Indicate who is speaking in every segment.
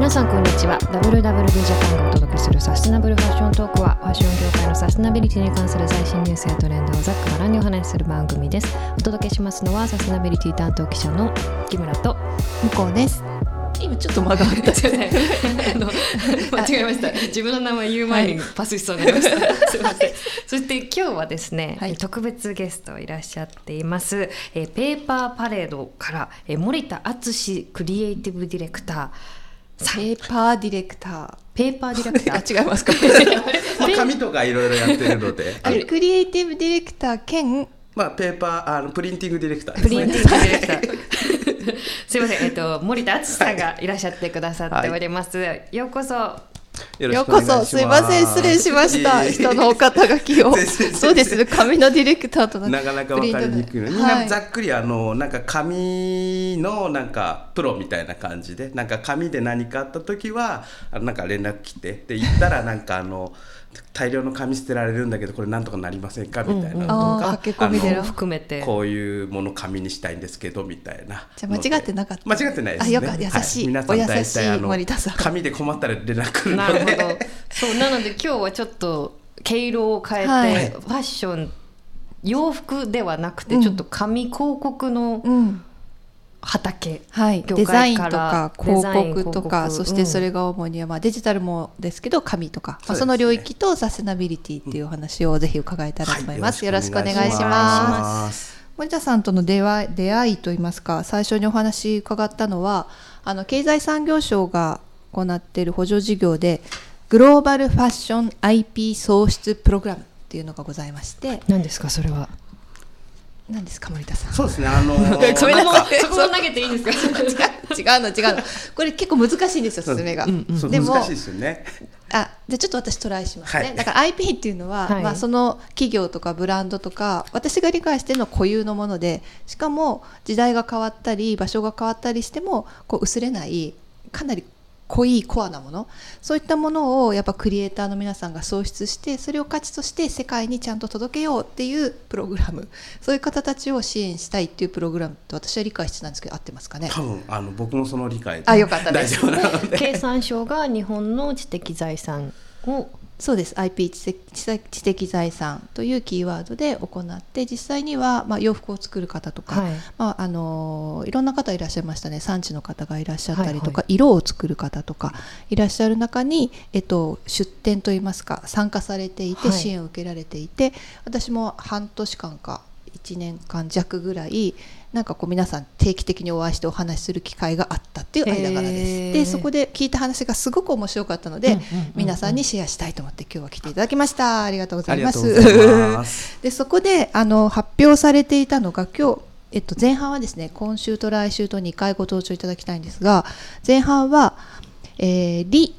Speaker 1: 皆さんこんにちは。 WWD ジャパンがお届けするサステナブルファッショントークは、ファッション業界のサステナビリティに関する最新ニュースやトレンドをざっくばらんにお話しする番組です。お届けしますのはサステナビリティ担当記者の木村と
Speaker 2: 向こうです。今ちょっと間があった
Speaker 1: 間違えました。自分の名前言う前にパスしそうになりました、すいません。そして今日はですね、特別ゲストいらっしゃっています。ペーパーパレードから森田敦クリエイティブディレクター、
Speaker 2: ペーパーディレクター
Speaker 1: 違いますか
Speaker 3: 紙とかいろいろやってるので
Speaker 2: クリエイティブディレクター兼、
Speaker 3: ペーパープリンティングディレクター
Speaker 1: ですね。プリンティングディレクターすいません、森田敦さんがいらっしゃってくださっております、ようこそ。
Speaker 2: ようこそ。すいません、失礼しました。人のお肩書きをそうです、紙のディレクターと
Speaker 3: なかなか分かりにくいの、みんなざっくりなんか紙のなんかプロみたいな感じで、なんか紙で何かあった時はなんか連絡来て、で行ったらなんか大量の紙捨てられるんだけどこれなんとかなりませんかみたいなのとか、
Speaker 2: 駆け込みで
Speaker 1: 含めて
Speaker 3: こういうもの紙にしたいんですけどみたいな。
Speaker 2: じゃあ間違ってなかった。
Speaker 3: 間違ってないですね。
Speaker 2: よかった、優しい、
Speaker 3: 皆さん大体
Speaker 2: 森田さん
Speaker 3: 紙で困ったら連絡来るので。
Speaker 1: なるほど。そうなので今日はちょっと毛色を変えて、ファッション洋服ではなくて、ちょっと紙広告の畑、
Speaker 2: デザインとか広告とか、そしてそれが主にはデジタルもですけど紙とか、その領域とサステナビリティっていうお話をぜひ伺えたらと思います。よろしくお願いします。森田さんとの出会いといいますか、最初にお話伺ったのは経済産業省が行っている補助事業でグローバルファッション IP 創出プログラムっていうのがございまして。
Speaker 1: 何ですかそれは。
Speaker 2: 何ですか森田さん。
Speaker 3: そうですね、
Speaker 1: そこを投げていいんですか
Speaker 2: 違うのこれ結構難しいんですよ、説明が。
Speaker 3: でも難しいですよね。
Speaker 2: じゃあちょっと私トライしますね、だから IP っていうのは、その企業とかブランドとか私が理解しているのは固有のもので、しかも時代が変わったり場所が変わったりしても薄れないかなり濃いコアなもの、そういったものをやっぱクリエイターの皆さんが創出して、それを価値として世界にちゃんと届けようっていうプログラム、そういう方たちを支援したいっていうプログラムと私は理解してたんですけど、合ってますかね。
Speaker 3: 多分僕もその理解で
Speaker 2: よかったです。
Speaker 3: 大丈夫なので。
Speaker 1: 経産省が日本の知的財産を、
Speaker 2: そうです、 IP 知的財産というキーワードで行って、実際には洋服を作る方とか、いろんな方いらっしゃいましたね。産地の方がいらっしゃったりとか、色を作る方とかいらっしゃる中に、出展といいますか参加されていて、支援を受けられていて、私も半年間か1年間弱ぐらいなんか皆さん定期的にお会いしてお話しする機会があったっていう間柄です。でそこで聞いた話がすごく面白かったので、皆さんにシェアしたいと思って今日は来ていただきました。ありがとうございます。でそこで発表されていたのが今日、前半はですね、今週と来週と2回ご登場いただきたいんですが、前半は、リ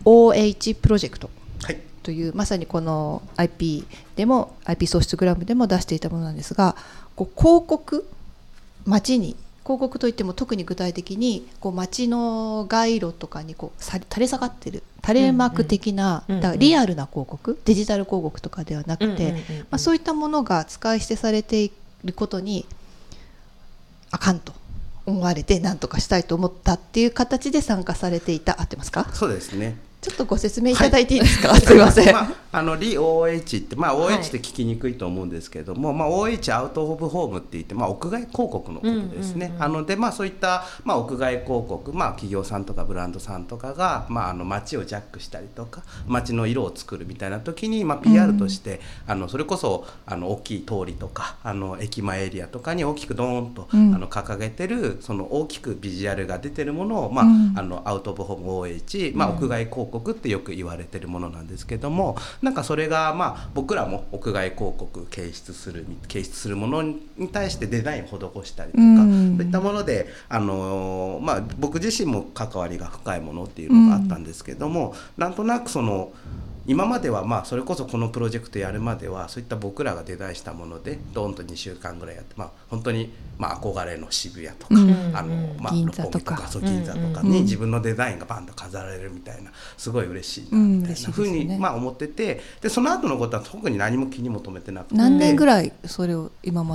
Speaker 2: OH プロジェクトという、まさにこの IP でも IP 創出グラムでも出していたものなんですが、広告、街に広告といっても特に具体的に街の街路とかに垂れ下がってる垂れ幕的な、だからリアルな広告、デジタル広告とかではなくて、そういったものが使い捨てされていることにあかんと思われて、何とかしたいと思ったっていう形で参加されていた。合ってますか？
Speaker 3: そうですね。
Speaker 2: ちょっとご説明いただいていいですか？すいません。
Speaker 3: リ OH って、OH って聞きにくいと思うんですけれども、OH アウトオブホームって言って、屋外広告のことですね。でそういった、屋外広告、企業さんとかブランドさんとかが、街をジャックしたりとか街の色を作るみたいな時に、PR として、それこそ大きい通りとか駅前エリアとかに大きくドーンと、掲げてるその大きくビジュアルが出てるものを、アウトオブホーム OH、屋外広告ってよく言われてるものなんですけども、なんかそれが僕らも屋外広告掲出するものに対してデザインを施したりとか、そういったもので僕自身も関わりが深いものっていうのがあったんですけども、なんとなく今まではそれこそこのプロジェクトやるまではそういった僕らがデザインしたものでドーンと2週間ぐらいやって、本当に憧れの渋谷とか、
Speaker 2: 銀座とか
Speaker 3: 銀座とかに自分のデザインがバンと飾られるみたいな、すごい嬉しいなみたいなふうに思ってて、でその後のことは特に何も気にも留めてなくて。
Speaker 2: 何年ぐらいそれを今まで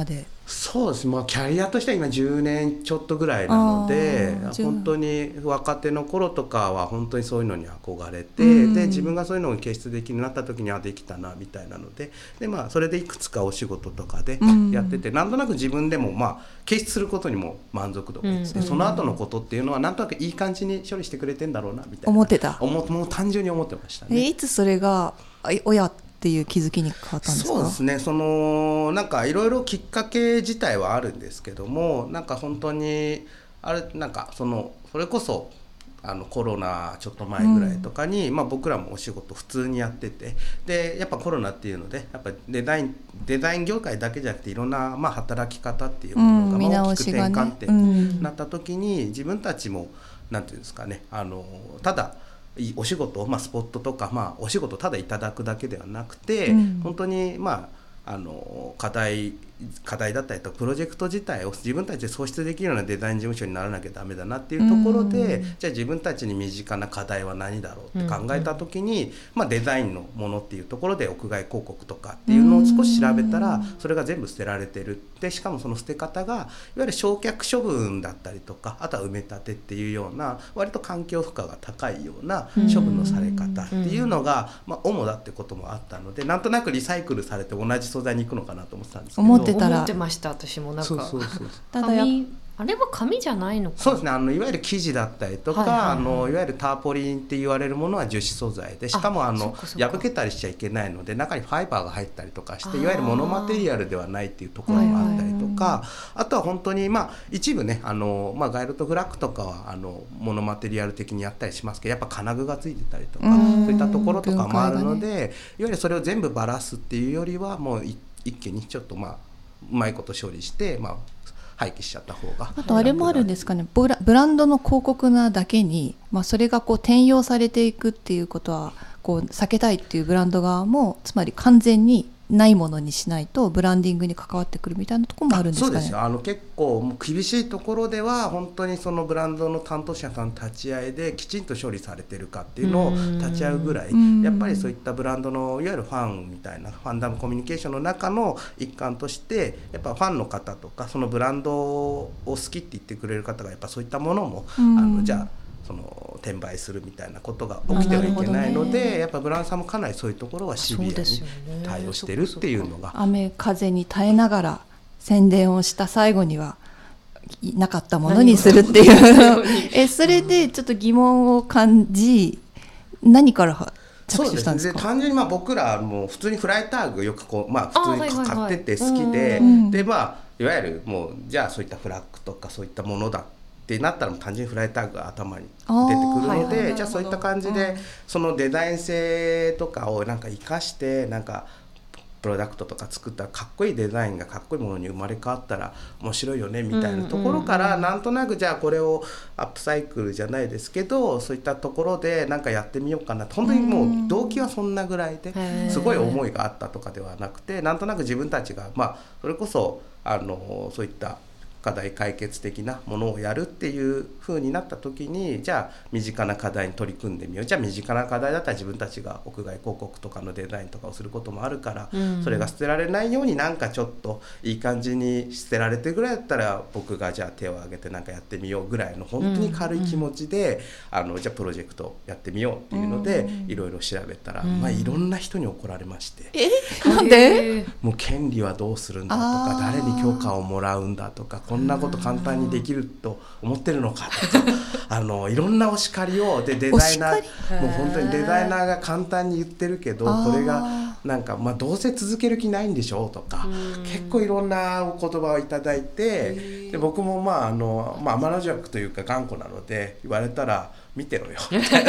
Speaker 3: そうです、キャリアとしては今10年ちょっとぐらいなので、本当に若手の頃とかは本当にそういうのに憧れて、で自分がそういうのを傑出できるようになった時にはできたなみたいなので、それでいくつかお仕事とかでやってて、なんとなく自分でも傑出することにも満足度がいって、その後のことっていうのはなんとなくいい感じに処理してくれてんだろうなみたいな
Speaker 2: 思ってた。
Speaker 3: もう単純に思ってましたね。
Speaker 2: いつそれが親っていう気づきに変わったんですか？
Speaker 3: そうですね、なんかいろいろきっかけ自体はあるんですけども、なんか本当にあれなんかそれこそコロナちょっと前ぐらいとかに、僕らもお仕事普通にやってて、でやっぱコロナっていうのでやっぱデザイン業界だけじゃなくていろんな働き方っていうものが大きく転換点になった時に、自分たちもなんていうんですかね、ただお仕事、スポットとか、お仕事ただいただくだけではなくて、本当に課題だったりとかプロジェクト自体を自分たちで創出できるようなデザイン事務所にならなきゃダメだなっていうところで、じゃあ自分たちに身近な課題は何だろうって考えた時に、デザインのものっていうところで屋外広告とかっていうのを少し調べたら、それが全部捨てられてる。でしかもその捨て方がいわゆる焼却処分だったりとか、あとは埋め立てっていうような割と環境負荷が高いような処分のされ方っていうのが主だってこともあったので、なんとなくリサイクルされて同じ素材に行くのかなと思ってたんですけど、
Speaker 2: 思って
Speaker 1: ました。私もなんか
Speaker 2: ただ
Speaker 1: あれは紙じゃないのか。
Speaker 3: そうですね、いわゆる生地だったりとか、いわゆるターポリンって言われるものは樹脂素材で、しかも破けたりしちゃいけないので中にファイバーが入ったりとかして、いわゆるモノマテリアルではないっていうところもあったりとか、あとは本当に一部ねガイロとフラッグとかはモノマテリアル的にやったりしますけど、やっぱ金具がついてたりとかそういったところとかもあるので、いわゆるそれを全部ばらすっていうよりはもう一気にちょっとうまいこと処理して廃棄しちゃった方が。
Speaker 2: あとあれもあるんですかね、ブランドの広告なだけに、それが転用されていくっていうことは避けたいっていうブランド側も、つまり完全にないものにしないとブランディングに関わってくるみたいなところもあるんですかね。
Speaker 3: そうですよ、結構もう厳しいところでは本当にそのブランドの担当者さん立ち会いできちんと処理されてるかっていうのを立ち会うぐらい、やっぱりそういったブランドのいわゆるファンみたいなファンダムコミュニケーションの中の一環として、やっぱファンの方とかそのブランドを好きって言ってくれる方がやっぱそういったものもじゃあ転売するみたいなことが起きてはいけないので、やっぱブランドさんもかなりそういうところはシビアに対応してるっていうのが、
Speaker 2: 雨風に耐えながら宣伝をした最後にはなかったものにするっていうそれでちょっと疑問を感じ、何から着手したんですか？
Speaker 3: 単純に僕らも普通にフライターグよく普通に買ってて好きで、でいわゆるもうじゃあそういったフラッグとかそういったものだってなったら単純にフライターグが頭に出てくるので、じゃあそういった感じでそのデザイン性とかを生かしてプロダクトとか作ったらかっこいいデザインがかっこいいものに生まれ変わったら面白いよねみたいなところから、なんとなくじゃあこれをアップサイクルじゃないですけどそういったところでやってみようかな、本当にもう動機はそんなぐらいですごい思いがあったとかではなくて、なんとなく自分たちがそれこそそういった課題解決的なものをやるっていう風になった時に、じゃあ身近な課題に取り組んでみよう、じゃあ身近な課題だったら自分たちが屋外広告とかのデザインとかをすることもあるから、それが捨てられないようにちょっといい感じに捨てられてぐらいだったら僕がじゃあ手を挙げてやってみようぐらいの本当に軽い気持ちで、じゃあプロジェクトやってみようっていうのでいろいろ調べたら、いろんな人に怒られまして、
Speaker 2: なんで？
Speaker 3: もう権利はどうするんだとか、誰に許可をもらうんだとか、こんなこと簡単にできると思ってるのかとかいろんなお叱りをデザイナーもう本当にデザイナーが簡単に言ってるけど、これがどうせ続ける気ないんでしょうとか、結構いろんなお言葉をいただいて、で僕も天の弱というか頑固なので言われたら見てろよ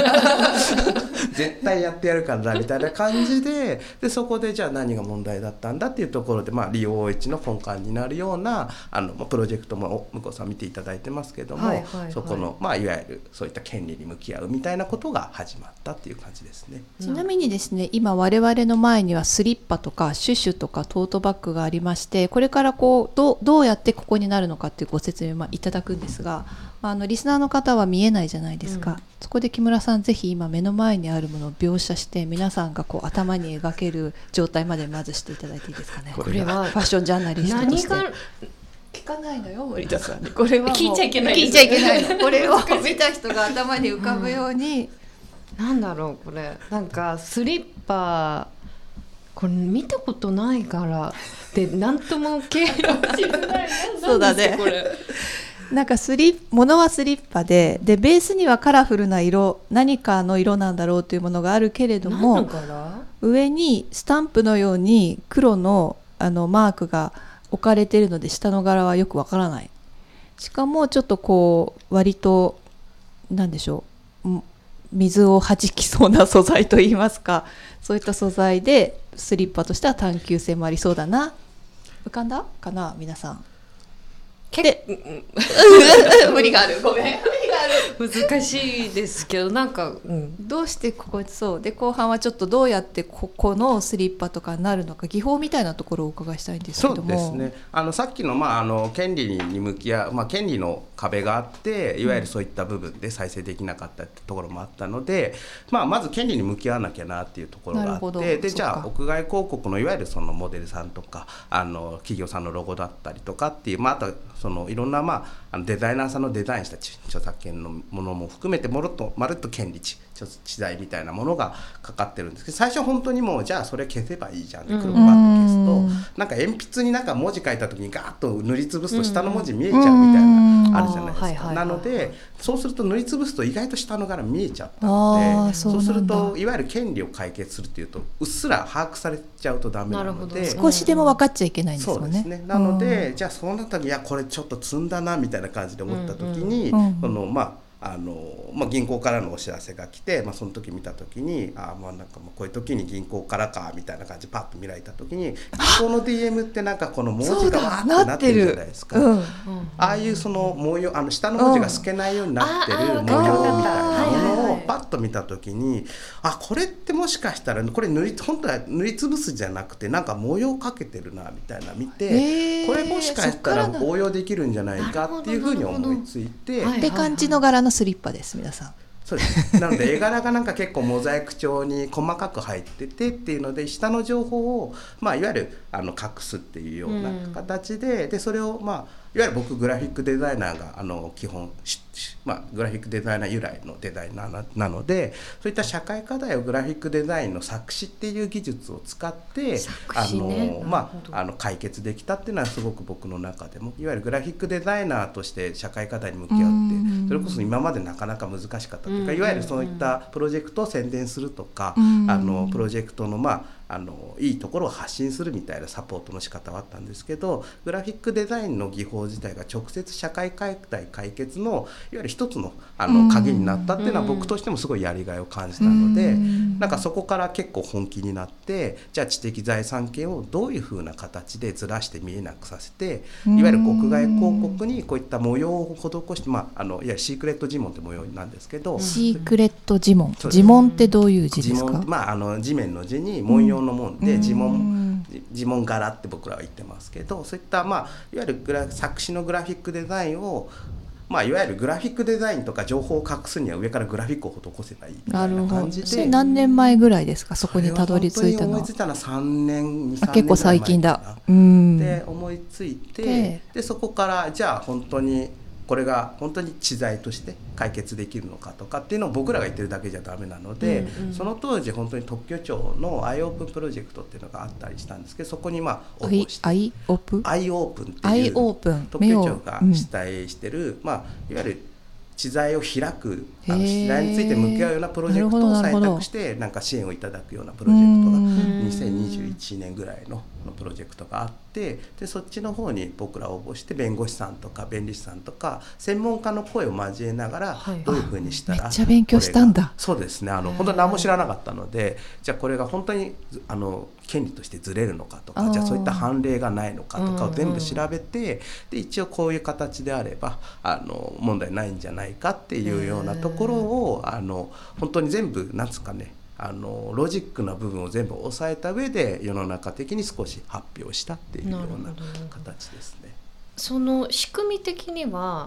Speaker 3: 絶対やってやるからなみたいな感じで、そこでじゃあ何が問題だったんだっていうところで、リオ OH の根幹になるようなプロジェクトも向こうさん見ていただいてますけども、そこのいわゆるそういった権利に向き合うみたいなことが始まったっていう感じですね。
Speaker 2: ちなみにですね、今我々の前にはスリッパとかシュシュとかトートバッグがありまして、これからどうやってここになるのかっていうご説明をいただくんですが、 リスナーの方は見えないじゃないですか、そこで木村さんぜひ今目の前にあるものを描写して皆さんがこう頭に描ける状態までまずしていただいていいですかね。
Speaker 1: これは
Speaker 2: ファッションジャーナリストとして
Speaker 1: 何が
Speaker 2: 聞かないのよ森田さん。これはもう
Speaker 1: 聞いちゃいけないです。
Speaker 2: 聞いちゃいけないの。これを見た人が頭に浮かぶように、
Speaker 1: なんだろうこれ、なんかスリッパ、これ見たことないからでなんとも形容しづらい。
Speaker 2: そうだね。
Speaker 1: これ
Speaker 2: なんか物はスリッパでベースにはカラフルな色、何かの色なんだろうというものがあるけれども、上にスタンプのように黒のマークが置かれているので下の柄はよくわからない。しかもちょっとこう割となんでしょう、水を弾きそうな素材といいますか、そういった素材でスリッパとしては探求性もありそうだな。浮かんだかな皆さん。無理がある、ごめん、無理がある。
Speaker 1: 難しいですけど、なんか、
Speaker 2: どうしてここそうで、後半はちょっとどうやってここのスリッパとかになるのか、技法みたいなところをお伺いしたいんですけども。
Speaker 3: そうですね、さっきの、権利に向き合う、権利の壁があって、いわゆるそういった部分で再生できなかったってところもあったので、まず権利に向き合わなきゃなっていうところがあって、でじゃあ屋外広告のいわゆるそのモデルさんとか企業さんのロゴだったりとかっていう、あとそのいろんな、デザイナーさんのデザインした著作権のものも含めてまるっと権利知財みたいなものがかかってるんですけど、最初本当にもうじゃあそれ消せばいいじゃんって黒バッと消すと、なんか鉛筆になんか文字書いた時にガーッと塗りつぶすと下の文字見えちゃうみたいなあるじゃないですか。なのでそうすると塗りつぶすと意外と下の柄見えちゃったので、そうするといわゆる権利を解決するっていうとうっすら把握されちゃうとダメなので、
Speaker 2: 少しでも分かっちゃいけないんですもんね。
Speaker 3: そうですね。なのでじゃあそうなった時、いやこれちょっと積んだなみたいな感じで思った時に、銀行からのお知らせが来て、その時見た時になんかこういう時に銀行からかみたいな感じでパッと見られた時に、銀行の DM ってなんかこの文字がわーってなってるじゃないですか。ああいうその模様、下の文字が透けないようになってる模様みたいなものをパッと見た時に、これってもしかしたらこれ本当は塗りつぶすじゃなくてなんか模様かけてるなみたいな見て、これもしかしたら応用できるんじゃないかっていうふうに思いついて、
Speaker 2: って感じの柄のスリッパです皆さん。
Speaker 3: そうですなので絵柄がなんか結構モザイク調に細かく入っててっていうので、下の情報を、いわゆる隠すっていうような形で、それをいわゆる僕グラフィックデザイナーが基本グラフィックデザイナー由来のデザイナーなので、そういった社会課題をグラフィックデザインの作詞っていう技術を使って解決できたっていうのはすごく僕の中でも、いわゆるグラフィックデザイナーとして社会課題に向き合って、それこそ今までなかなか難しかったというか、いわゆるそういったプロジェクトを宣伝するとか、プロジェクトのいいところを発信するみたいなサポートの仕方はあったんですけど、グラフィックデザインの技法自体が直接社会課題解決のいわゆる一つの鍵になったっていうのは僕としてもすごいやりがいを感じたので、なんかそこから結構本気になって、じゃあ知的財産権をどういうふうな形でずらして見えなくさせて、いわゆる屋外広告にこういった模様を施して、いわゆるシークレット呪文って模様なんですけど、
Speaker 2: シークレット呪文、呪文ってどういう字ですか？
Speaker 3: 地面の字に文様の門で呪文柄って僕らは言ってますけど、そういったいわゆる作詞のグラフィックデザインをいわゆるグラフィックデザインとか情報を隠すには上からグラフィックを施せばいいみたいな感じで。
Speaker 2: それ何年前ぐらいですか、そこにたどり着いたのは。
Speaker 3: 思いついたのは3年2、3年
Speaker 2: 結構最近だ。
Speaker 3: で思いついて、でそこからじゃあ本当にこれが本当に知財として解決できるのかとかっていうのを僕らが言ってるだけじゃダメなので、その当時本当に特許庁の iOpen プロジェクトっていうのがあったりしたんですけど、そこに応募して iOpen っていう特許庁が主催してる、いわゆる知財を開く知財について向き合うようなプロジェクトを採択してなんか支援をいただくようなプロジェクトが2021年ぐらいのプロジェクトがあって、でそっちの方に僕ら応募して、弁護士さんとか弁理士さんとか専門家の声を交えながらどういうふうにしたら、
Speaker 2: めっちゃ勉強したんだ。
Speaker 3: そうですね、本当に何も知らなかったので、じゃあこれが本当に権利としてずれるのかとか、じゃあそういった判例がないのかとかを全部調べて、で一応こういう形であれば問題ないんじゃないかっていうようなところを本当に全部なんつかね、ロジックな部分を全部抑えた上で世の中的に少し発表したっていうような形ですね。
Speaker 1: その仕組み的には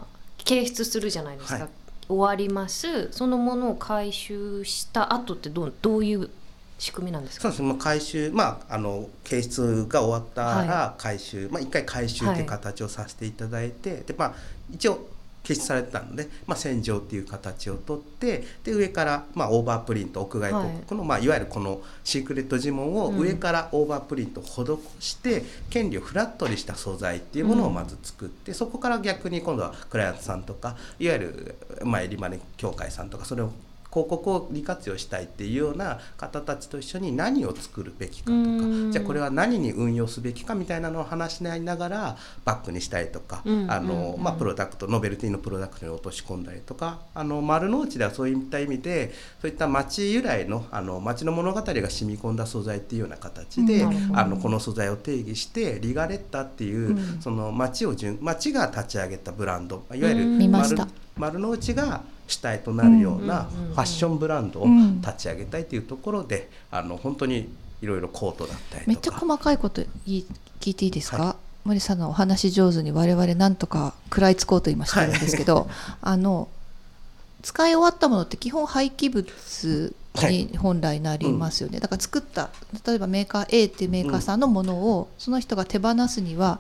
Speaker 1: 掲出するじゃないですか、はい、終わります。そのものを回収した後ってどういう仕組みなんですか？
Speaker 3: そうですね、回収、掲出が終わったら回収、一回回収という形をさせていただいて、で一応掲出されてたので、洗浄っていう形をとって、で上から、オーバープリント、屋外広告の、いわゆるこのシークレット地紋を上からオーバープリントを施して、権利をフラットにした素材っていうものをまず作って、そこから逆に今度はクライアントさんとか、いわゆるエリマネ協会さんとか、それを広告を利活用したいっていうような方たちと一緒に何を作るべきかとか、じゃあこれは何に運用すべきかみたいなのを話し合いながらバッグにしたりとか、プロダクト、ノベルティのプロダクトに落とし込んだりとか、丸の内ではそういった意味でそういった街由来の街の物語が染み込んだ素材っていうような形で、この素材を定義してリガレッタっていう、その街が立ち上げたブランド、いわゆる丸の内が主体となるようなファッションブランドを立ち上げたいというところで、本当にいろいろコートだったりとか、
Speaker 2: めっちゃ細かいこと聞いていいですか？はい、森さんのお話上手に我々なんとか食らいつこうと今してるんですけど、使い終わったものって基本廃棄物に本来なりますよね。だから作った例えばメーカー A っていうメーカーさんのものをその人が手放すには、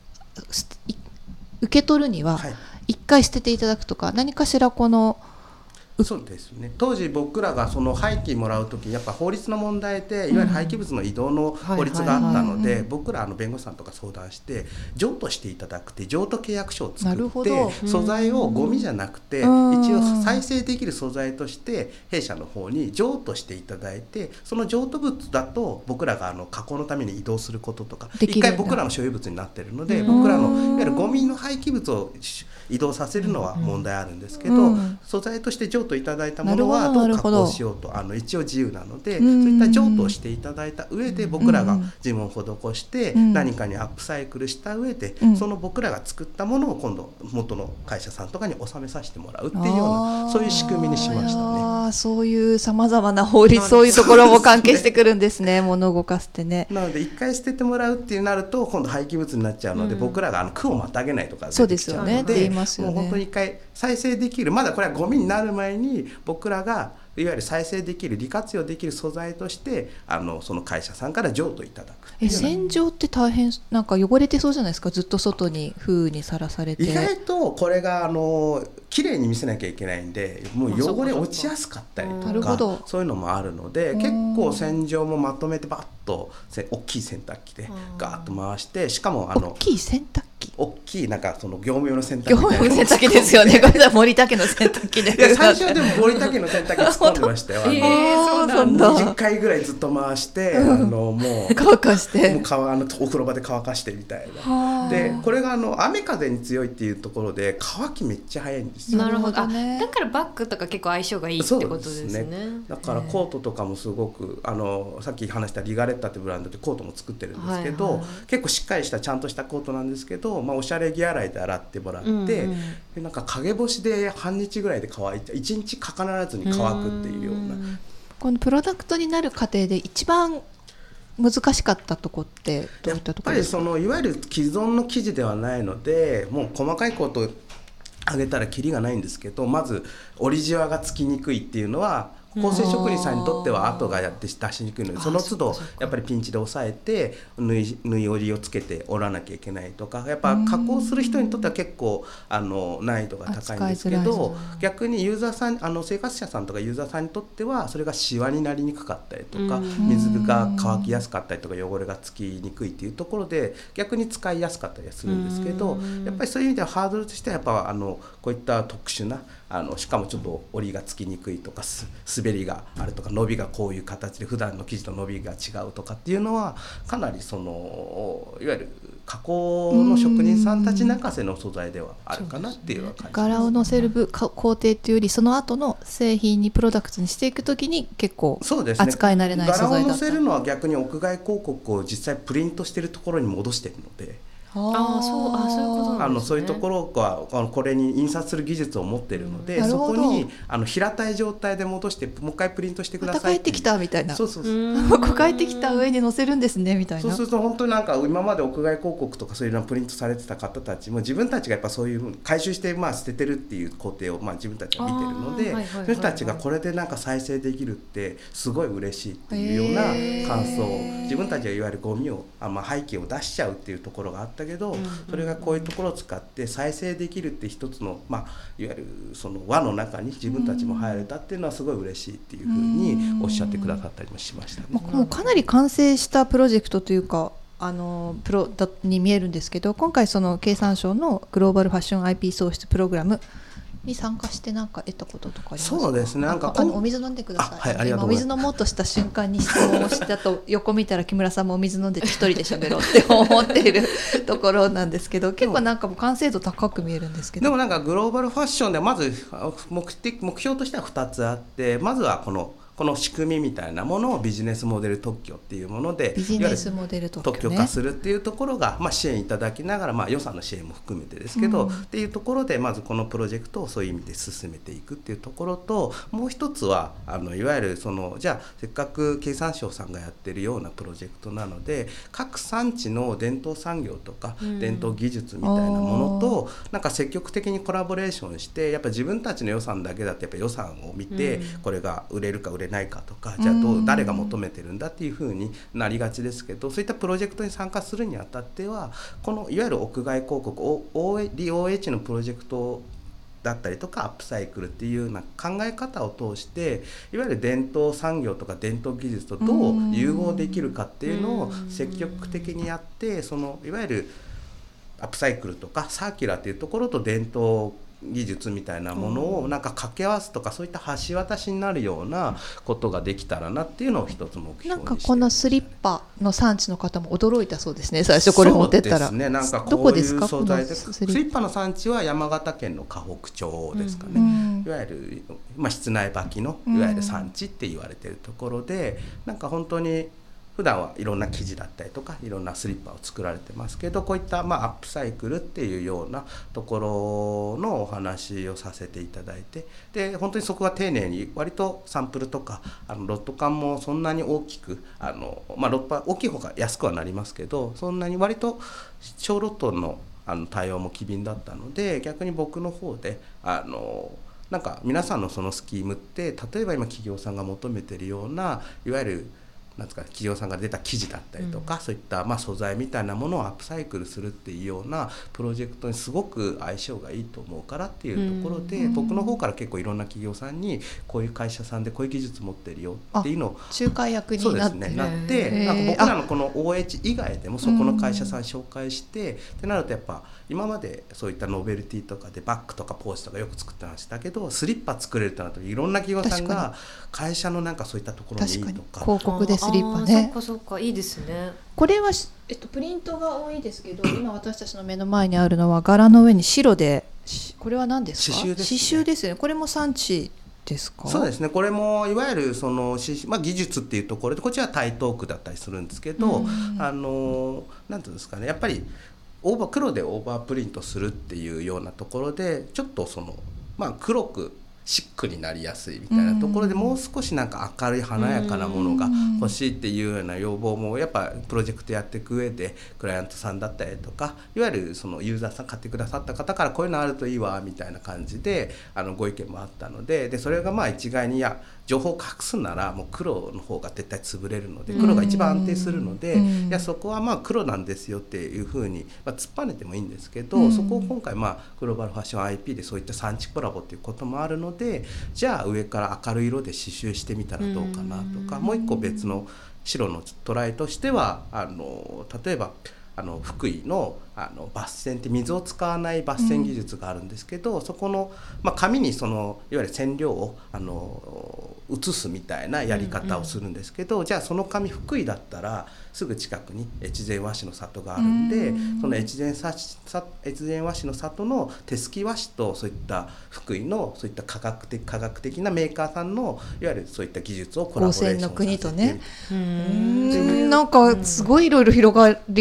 Speaker 2: 受け取るには一回捨てていただくとか、何かしらこの
Speaker 3: そうですね、当時僕らがその廃棄もらうときやっぱ法律の問題でいわゆる廃棄物の移動の法律があったので、僕ら弁護士さんとか相談して譲渡していただくって譲渡契約書を作って素材をゴミじゃなくて一応再生できる素材として弊社の方に譲渡していただいて、その譲渡物だと僕らが加工のために移動することとか一回僕らの所有物になっているので、僕らのいわゆるゴミの廃棄物を移動させるのは問題あるんですけど、素材として譲渡いただいたものはどう加工しようと一応自由なので、そういった譲渡をしていただいた上で僕らが事務を施して何かにアップサイクルした上で、その僕らが作ったものを今度元の会社さんとかに納めさせてもらうっていうような、そういう仕組みにしましたね。
Speaker 2: そういうさまざまな法律、そういうところも関係してくるんですね。物を動かすってね。
Speaker 3: なので一回捨ててもらうっていうなると今度廃棄物になっちゃうので、僕らが区をまたげないとか出てきちゃうので、もう本当に一回再生できる、まだこれはゴミになる前に僕らがいわゆる再生できる利活用できる素材としてその会社さんから譲渡いただく。
Speaker 2: 洗浄って大変、なんか汚れてそうじゃないですか、ずっと外に風にさらされて。
Speaker 3: 意外とこれが綺麗に見せなきゃいけないんで、もう汚れ落ちやすかったりとか、そういうのもあるので、結構洗浄もまとめてバッと大きい洗濯機でガーッと回して、しかも
Speaker 2: 大きい洗濯機、
Speaker 3: 大きいなんかその業務用の洗濯機、
Speaker 2: 業務用の洗濯機ですよね。これは森田家の洗濯機で。
Speaker 3: いや最初はでも森田家の洗濯機突っ込んでましたよ。
Speaker 2: そうなんだ。
Speaker 3: 20回ぐらいずっと回して、もう
Speaker 2: 乾かして、
Speaker 3: もうお風呂場で乾かしてみたいな。でこれが雨風に強いっていうところで乾きめっちゃ早いんですよ。
Speaker 1: なるほど、ね、だからバッグとか結構相性がいいってことですね。
Speaker 3: そうですね。だからコートとかもすごくさっき話したリガレッタってブランドでコートも作ってるんですけど、結構しっかりしたちゃんとしたコートなんですけど、おしゃれ着洗いで洗ってもらって、でなんか陰干しで半日ぐらいで乾いて1日かからずに乾くっていうような。
Speaker 2: このプロダクトになる過程で一番難しかったとこってどういったところですか？
Speaker 3: やっぱりいわゆる既存の生地ではないので、もう細かいことあげたらキリがないんですけど、まず折りじわがつきにくいっていうのは構成職人さんにとっては後がやって出しにくいので、その都度やっぱりピンチで押さえて縫い折りをつけて折らなきゃいけないとか、やっぱ加工する人にとっては結構難易度が高いんですけど、逆にユーザーさん生活者さんとかユーザーさんにとってはそれがシワになりにくかったりとか、水が乾きやすかったりとか汚れがつきにくいっていうところで逆に使いやすかったりするんですけど、やっぱりそういう意味ではハードルとしてはやっぱこういった特殊なしかもちょっと折りがつきにくいとか滑りがあるとか伸びがこういう形で普段の生地と伸びが違うとかっていうのはかなりいわゆる加工の職人さんたち泣かせの素材ではあるかなっていう感じですね。
Speaker 2: 柄を乗せる工程っていうよりその後の製品にプロダクトにしていくときに結構扱い慣れない素材だった。
Speaker 3: 柄を乗せるのは逆に屋外広告を実際プリントしてるところに戻してるので、
Speaker 1: そういうことなんですね。
Speaker 3: そういうところがこれに印刷する技術を持っているので、そこに平たい状態で戻してもう一回プリントしてくださいって、
Speaker 2: また帰ってきたみたいな、
Speaker 3: そうそうそう
Speaker 2: 帰ってきた上に載せるんですねみたいな。
Speaker 3: そうすると本当になんか今まで屋外広告とかそういうのをプリントされてた方たちも自分たちがやっぱそういう回収して捨ててるっていう工程を自分たちは見てるので、そういう人たちがこれでなんか再生できるってすごい嬉しいっていうような感想を、自分たちはいわゆるゴミを廃棄を出しちゃうっていうところがあったけど、それがこういうところを使って再生できるって一つの、いわゆるその輪の中に自分たちも入れたっていうのはすごい嬉しいっていうふうにおっしゃってくださったりもしましたね。
Speaker 2: もうかなり完成したプロジェクトというかプロに見えるんですけど、今回その経産省のグローバルファッション IP 創出プログラムに参加して何か得たこととかありますか？
Speaker 3: そうですね、なんか
Speaker 2: お水飲んでください。今お水飲もうとした瞬間に質問をしたと横見たら木村さんもお水飲んで一人で喋ろうって思っているところなんですけど、結構なんかもう完成度高く見えるんですけど、
Speaker 3: でもなんかグローバルファッションでまず目標としては2つあって、まずはこの仕組みみたいなものをビジネスモデル特許っていうもので
Speaker 2: ビジネスモデル
Speaker 3: 特許化するっていうところが、支援いただきながら、予算の支援も含めてですけど、っていうところでまずこのプロジェクトをそういう意味で進めていくっていうところと、もう一つはいわゆるじゃあせっかく経産省さんがやってるようなプロジェクトなので、各産地の伝統産業とか伝統技術みたいなものとなんか積極的にコラボレーションして、やっぱ自分たちの予算だけだとやっぱ予算を見てこれが売れるか売れないかとか、じゃあ誰が求めてるんだっていう風になりがちですけど、そういったプロジェクトに参加するにあたっては、このいわゆる屋外広告 DOH のプロジェクトだったりとかアップサイクルっていうような考え方を通して、いわゆる伝統産業とか伝統技術とどう融合できるかっていうのを積極的にやって、いわゆるアップサイクルとかサーキュラーっていうところと伝統技術みたいなものをなんか掛け合わすとか、そういった橋渡しになるようなことができたらなっていうのを一つ目標にして、
Speaker 2: なんかこのスリッパの産地の方も驚いたそうですね、最初これ持ってったら。
Speaker 3: そうですね、なんか
Speaker 2: どこですか？
Speaker 3: 素材でスリッパの産地は山形県の河北町ですかね、いわゆる、室内履きのいわゆる産地って言われてるところで、なんか本当に普段はいろんな生地だったりとかいろんなスリッパを作られてますけど、こういったアップサイクルっていうようなところのお話をさせていただいて、で本当にそこが丁寧に割とサンプルとかロット感もそんなに大きくロット大きい方が安くはなりますけど、そんなに割と小ロットの対応も機敏だったので、逆に僕の方でなんか皆さんのそのスキームって、例えば今企業さんが求めているようないわゆるなんですか、企業さんが出た生地だったりとか、そういった素材みたいなものをアップサイクルするっていうようなプロジェクトにすごく相性がいいと思うからっていうところで、僕の方から結構いろんな企業さんにこういう会社さんでこういう技術持ってるよっていうのを
Speaker 2: 仲介役になって、
Speaker 3: なってなんか僕らのこの OH 以外でもそこの会社さん紹介してってなると、やっぱ今までそういったノベルティとかでバッグとかポーチとかよく作ってましたけど、スリッパ作れるってなるといろんな企業さんが会社のなんかそういったところにいいとか、
Speaker 2: 広告でスリッパね、
Speaker 1: そうかいいですね。
Speaker 2: これは、プリントが多いですけど、今私たちの目の前にあるのは柄の上に白で、これは何ですか？
Speaker 3: 刺繍ですね。
Speaker 2: 刺繍ですよね。これも産地ですか？
Speaker 3: そうですね、これもいわゆるその技術っていうところで、こっちは台東区だったりするんですけど、なんていうんですかね、やっぱり黒でオーバープリントするっていうようなところで、ちょっと黒くシックになりやすいみたいなところで、もう少しなんか明るい華やかなものが欲しいっていうような要望もやっぱプロジェクトやっていく上でクライアントさんだったりとか、いわゆるそのユーザーさん買ってくださった方からこういうのあるといいわみたいな感じでご意見もあったので、それが一概に情報を隠すならもう黒の方が絶対潰れるので、黒が一番安定するので、いやそこは黒なんですよっていうふうに突っぱねてもいいんですけど、そこを今回グローバルファッション IP でそういった産地コラボっていうこともあるので、じゃあ上から明るい色で刺繍してみたらどうかなとか、もう一個別の白のトライとしては例えば福井の抜染って水を使わない抜染技術があるんですけど、そこの、紙にいわゆる染料を移すみたいなやり方をするんですけど、じゃあその紙福井だったらすぐ近くに越前和紙の里があるんで、その越前和紙の里の手すき和紙とそういった福井のそういった科学的なメーカーさんのいわゆるそういった技術をコラボレーションさせて、
Speaker 2: 高専の国とね、なんかすごいいろいろ広がりまし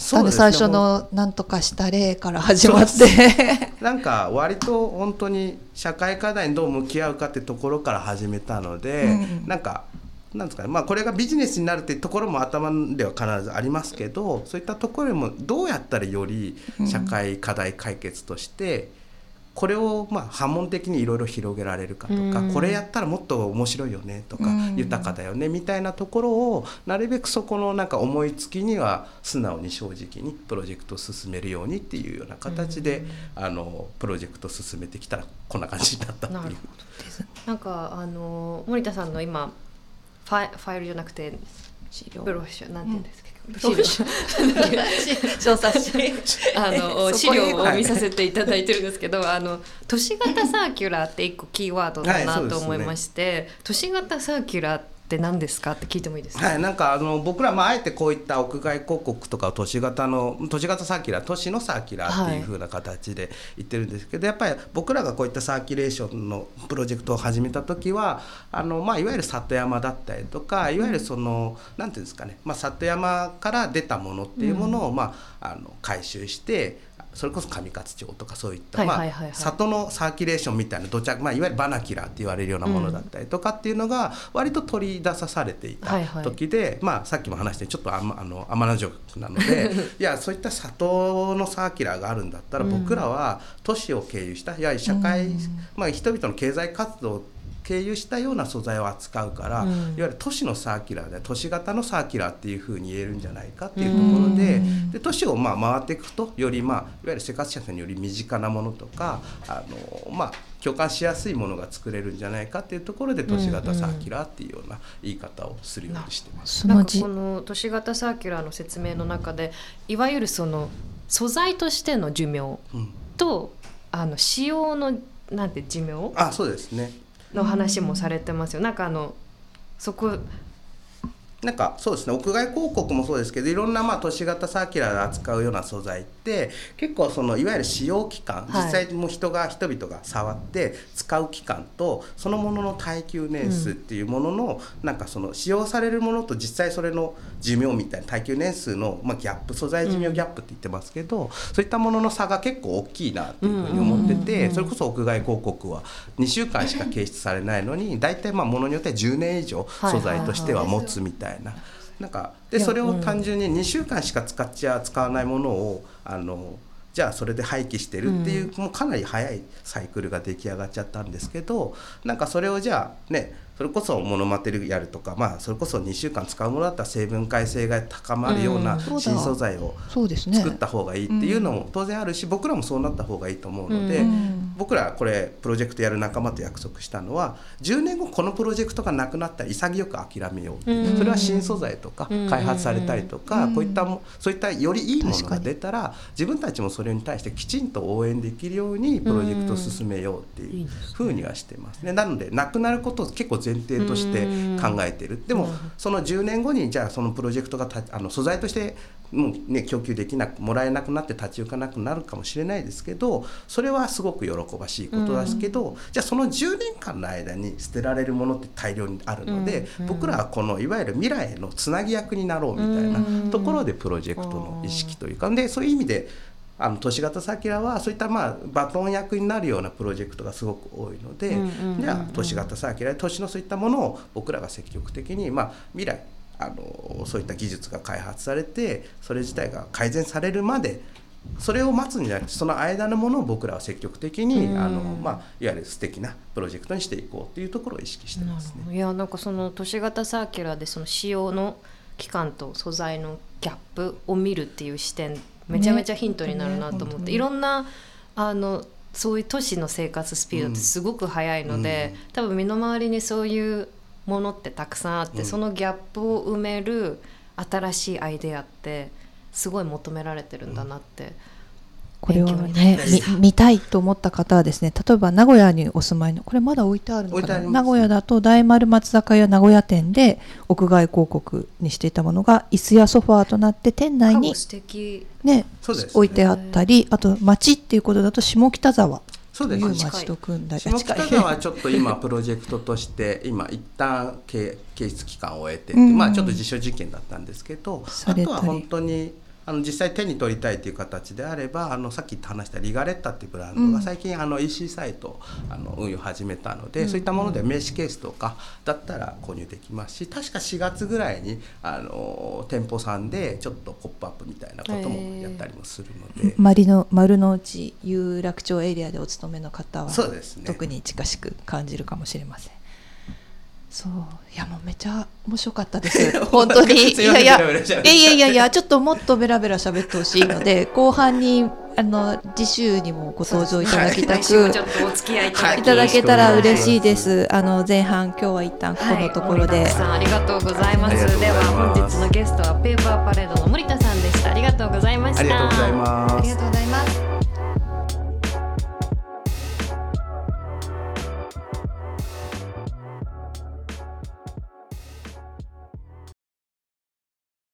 Speaker 2: たね、最初のなんとかした例から始まって
Speaker 3: なんか割と本当に社会課題にどう向き合うかってところから始めたので、なんですかね、まあこれがビジネスになるっていうところも頭では必ずありますけど、そういったところでもどうやったらより社会課題解決としてこれをまあ波紋的にいろいろ広げられるかとか、これやったらもっと面白いよねとか、豊かだよねみたいなところをなるべくそこのなんか思いつきには素直に正直にプロジェクトを進めるようにっていうような形で、プロジェクトを進めてきたらこんな感じになったっていう。
Speaker 1: なんか森田さんの今ファイルじゃなくてブロシュなんて言うんですか、
Speaker 2: 小冊子
Speaker 1: 資料を見させていただいてるんですけど、都市型サーキュラーって一個キーワードだなと思いまして、都市型サーキュラーって何ですかって聞いてもいいですか？
Speaker 3: はい、なんか僕らあえてこういった屋外広告とか都市型サーキュラー、都市のサーキュラーっていう風な形で言ってるんですけど、やっぱり僕らがこういったサーキュレーションのプロジェクトを始めた時はいわゆる里山だったりとか、いわゆるそのなんていうんですかね、里山から出たものっていうものを回収して、それこそ上勝町とかそういった里のサーキュレーションみたいないわゆるバナキュラーって言われるようなものだったりとかっていうのが割と取り出されていた時で、さっきも話してちょっと天の塾なのでいやそういった里のサーキュラーがあるんだったら、僕らは都市を経由したいわゆる社会、人々の経済活動経由したような素材を扱うから、いわゆる都市のサーキュラーで都市型のサーキュラーっていうふうに言えるんじゃないかっていうところで、都市を回っていくとよりいわゆる生活者さんにより身近なものとか共感しやすいものが作れるんじゃないかっていうところで都市型サーキュラーっていうような言い方をするようにしてます。
Speaker 1: なんかこの都市型サーキュラーの説明の中でいわゆるその素材としての寿命と、使用のなんて寿命
Speaker 3: そうですね
Speaker 1: の話もされてますよ。なんかそこ
Speaker 3: なんかそうですね、屋外広告もそうですけど、いろんな都市型サーキュラーで扱うような素材って結構いわゆる使用期間、実際も人々が触って使う期間とそのものの耐久年数っていうものの、なんか使用されるものと実際それの寿命みたいな耐久年数のギャップ、素材寿命ギャップって言ってますけど、そういったものの差が結構大きいなっていうふうに思ってて、それこそ屋外広告は2週間しか掲出されないのに大体ものによっては10年以上素材としては持つみたいな。なんかでそれを単純に2週間しか使わないものをじゃあそれで廃棄してるっていう、もうかなり早いサイクルが出来上がっちゃったんですけど、なんかそれをじゃあね、それこそモノマテリアルとか、それこそ2週間使うものだったら成分解性が高まるような新素材を作った方がいいっていうのも当然あるし、僕らもそうなった方がいいと思うので、僕らこれプロジェクトやる仲間と約束したのは、10年後このプロジェクトがなくなったら潔く諦めよう、それは新素材とか開発されたりとか、そういったよりいいものが出たら自分たちもそれに対してきちんと応援できるようにプロジェクトを進めようっていうふうにはしてますね。なのでなくなることを結構前提として考えてる。でもその10年後にじゃあそのプロジェクトが素材としてもう、供給できなくもらえなくなって立ち行かなくなるかもしれないですけど、それはすごく喜ばしいことですけど、じゃあその10年間の間に捨てられるものって大量にあるので、僕らはこのいわゆる未来のつなぎ役になろうみたいなところでプロジェクトの意識というか、でそういう意味で都市型サーキュラーはそういったバトン役になるようなプロジェクトがすごく多いので、じゃあ都市型サーキュラー、都市のそういったものを僕らが積極的に、未来そういった技術が開発されてそれ自体が改善されるまでそれを待つんじゃなくて、その間のものを僕らは積極的にいわゆる素敵なプロジェクトにしていこうっていうところを意識してますね。
Speaker 1: いやなんかその都市型サーキュラーでその使用の期間と素材のギャップを見るっていう視点めちゃめちゃヒントになるなと思って、いろんなそういう都市の生活スピードってすごく速いので、多分身の回りにそういうものってたくさんあって、そのギャップを埋める新しいアイデアってすごい求められてるんだなって、
Speaker 2: これをね見たいと思った方はですね、例えば名古屋にお住まいの、これまだ置いてあるのかな、名古屋だと大丸松坂屋名古屋店で屋外広告にしていたものが椅子やソファーとなって店内に、ね、置いてあったり、あと町っていうことだと下北沢という町と組んだり、
Speaker 3: 下北沢はちょっと今プロジェクトとして今一旦提出期間を終えて、ちょっと実証実験だったんですけど、あとは本当に実際手に取りたいという形であればさっき話したリガレッタっていうブランドが最近EC サイト運用始めたので、そういったもので名刺ケースとかだったら購入できますし、確か4月ぐらいに店舗さんでちょっとポップアップみたいなこともやったりもするので、
Speaker 2: 丸の内有楽町エリアでお勤めの方は
Speaker 3: そうですね、
Speaker 2: 特に近しく感じるかもしれません。そういやもうめちゃ面白かったです本当に。いやちょっともっとベラベラ喋ってほしいので後半に次週にもご登場いただきたく、
Speaker 1: ちょっとお付き合い
Speaker 2: いただけたら嬉しいです。前半今日は一旦ここのところで、
Speaker 1: さんありがとうございます。では本日のゲストはペー